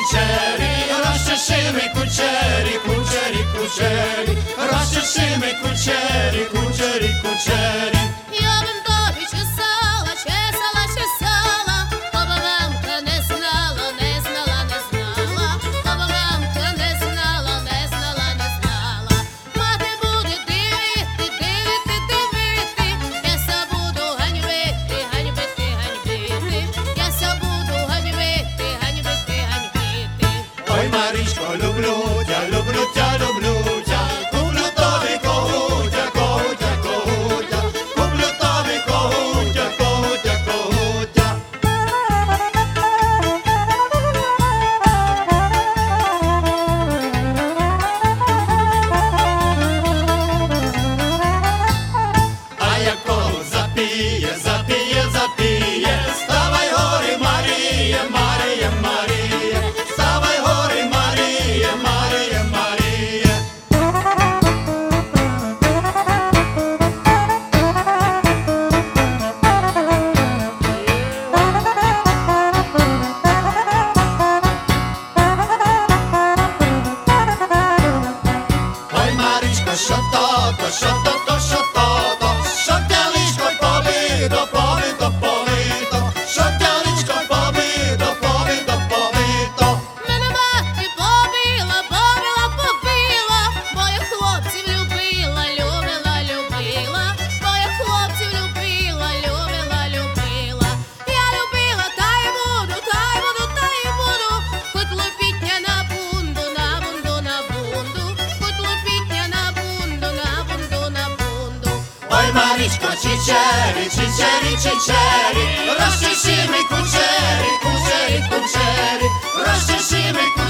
чичері, розчеши кучері, кучері, кучері, розчеши кучері, кучері, кучері. Я бим тобі чесала, чесала, чесала, обоганка не знала, не знала, не знала, обоганка не знала, не знала, не знала. Мати буде дивити, дивити, дивити, я ся буду ганьбити, ганьбити, ганьбити, я ся буду ганьбити, ганьбити, ганьбити. Ой, Марічко, люблю тя, люблю тя, люблю тя, куплю тобі когутя, когутя, когутя, куплю тобі когутя, когутя, когутя. А як когут запіє, запіє, запіє, ставай гори, Маріє, Маріє, Маріє, ставай гори, Маріє, Маріє, Маріє. Ой, Марічко, що то, що то, що то, що тя личко й побито, побито, побито, що тя личко й побито, побито, побито. Мене мати побила, побила, побила, бо я хлопців любила, любила, любила, бо я хлопців любила, любила, любила. Я любила, та й буду, та й буду, та й буду, хоч лопітня на бунду, на бунду, на бунду, хоч лопітня на бунду, на бунду, на бунду. Ой, Марічко, чичері, чичері, чичері, розчеши кучері, кучері, кучері, розчеши